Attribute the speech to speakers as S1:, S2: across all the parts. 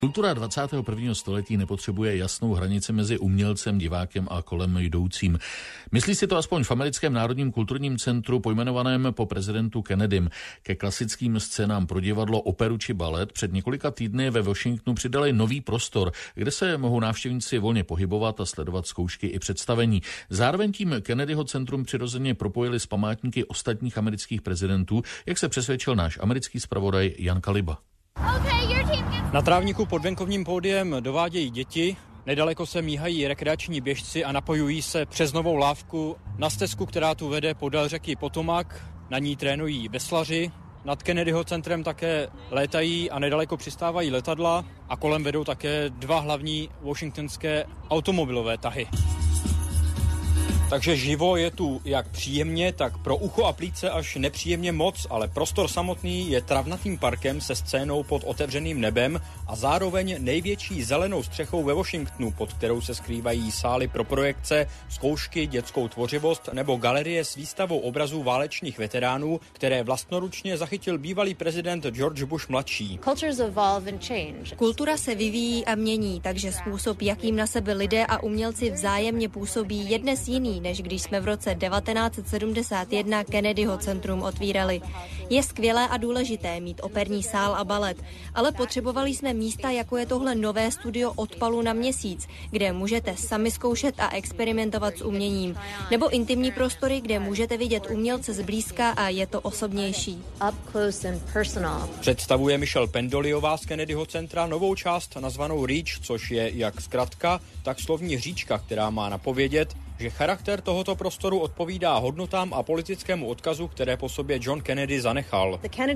S1: Kultura 21. století nepotřebuje jasnou hranici mezi umělcem, divákem a kolem jdoucím. Myslí si to aspoň v americkém národním kulturním centru pojmenovaném po prezidentu Kennedym. Ke klasickým scénám pro divadlo, operu či balet před několika týdny ve Washingtonu přidali nový prostor, kde se mohou návštěvníci volně pohybovat a sledovat zkoušky i představení. Zároveň tím Kennedyho centrum přirozeně propojili s památníky ostatních amerických prezidentů, jak se přesvědčil náš americký zpravodaj Jan Kaliba.
S2: Na trávníku pod venkovním pódiem dovádějí děti, nedaleko se míhají rekreační běžci a napojují se přes novou lávku na stezku, která tu vede podél řeky Potomac. Na ní trénují veslaři, nad Kennedyho centrem také létají a nedaleko přistávají letadla a kolem vedou také dva hlavní washingtonské automobilové tahy. Takže živo je tu jak příjemně, tak pro ucho a plíce až nepříjemně moc, ale prostor samotný je travnatým parkem se scénou pod otevřeným nebem a zároveň největší zelenou střechou ve Washingtonu, pod kterou se skrývají sály pro projekce, zkoušky, dětskou tvořivost nebo galerie s výstavou obrazů válečných veteránů, které vlastnoručně zachytil bývalý prezident George Bush mladší.
S3: Kultura se vyvíjí a mění, takže způsob, jakým na sebe lidé a umělci vzájemně působí, je dnes jiný, než když jsme v roce 1971 Kennedyho centrum otvírali. Je skvělé a důležité mít operní sál a balet, ale potřebovali jsme místa, jako je tohle nové studio Odpalu na měsíc, kde můžete sami zkoušet a experimentovat s uměním, nebo intimní prostory, kde můžete vidět umělce zblízka a je to osobnější.
S2: Představuje Michelle Pendoliová z Kennedyho centra novou část nazvanou Reach, což je jak zkratka, tak slovní hříčka, která má napovědět, že charakter tohoto prostoru odpovídá hodnotám a politickému odkazu, které po sobě John Kennedy zanechal.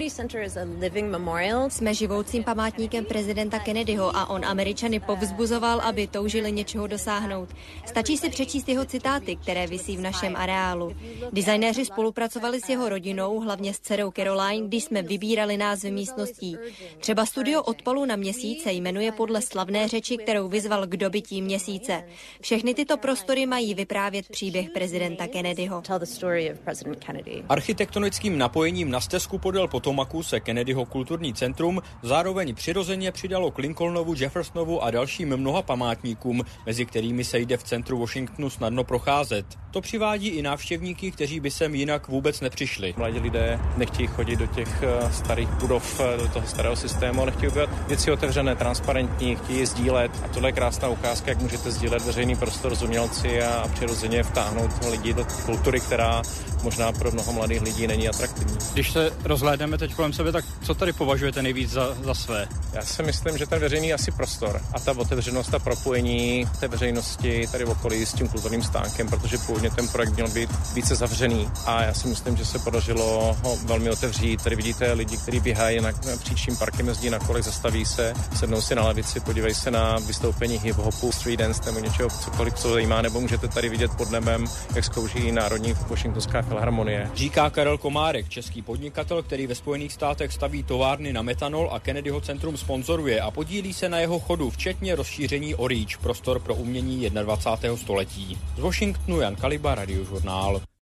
S3: Jsme živoucím památníkem prezidenta Kennedyho a on Američany povzbuzoval, aby toužili něčeho dosáhnout. Stačí si přečíst jeho citáty, které visí v našem areálu. Designéři spolupracovali s jeho rodinou, hlavně s dcerou Caroline, když jsme vybírali názvy místností. Třeba studio Odpalu na měsíc se jmenuje podle slavné řeči, kterou vyzval k dobytí měsíce. Všechny tyto prostory mají vyprávět příběh prezidenta Kennedyho.
S2: Architektonickým napojením na stezku podél Potomacu se Kennedyho kulturní centrum zároveň přirozeně přidalo k Lincolnovu, Jeffersonovu a dalším mnoha památníkům, mezi kterými se jde v centru Washingtonu snadno procházet. To přivádí i návštěvníky, kteří by sem jinak vůbec nepřišli.
S4: Mladí lidé nechtějí chodit do těch starých budov, do toho starého systému, ale chtějí být věci otevřené, transparentní, chtějí sdílet. A tohle je krásná ukázka, jak můžete sdílet veřejný prostor s umělci a přirozeně vtáhnout lidi do kultury, která možná pro mnoho mladých lidí není atraktivní.
S2: Když se rozhlédneme teď kolem sebe, tak co tady považujete nejvíc za své?
S4: Já si myslím, že ten veřejný asi prostor a ta otevřenost a propojení té veřejnosti tady v okolí s tím kulturním stánkem, protože původně ten projekt měl být více zavřený a já si myslím, že se podařilo ho velmi otevřít. Tady vidíte lidi, kteří běhají napříč tím parkem, jezdí na kolech, zastaví se, sednou si na lavici, podívají se na vystoupení hip-hopu, street dance nebo něčeho, cokoliv, co zajímá, nebo můžete tady vidět pod nebem, jak zkouší Národní washingtonská filharmonie.
S2: Říká Karel Komárek, český podnikatel, který ve Spojených státech staví továrny na metanol a Kennedyho centrum sponzoruje a podílí se na jeho chodu, včetně rozšíření o Reach, prostor pro umění 21. století. Z Washingtonu Jan Kaliba, Radiožurnál.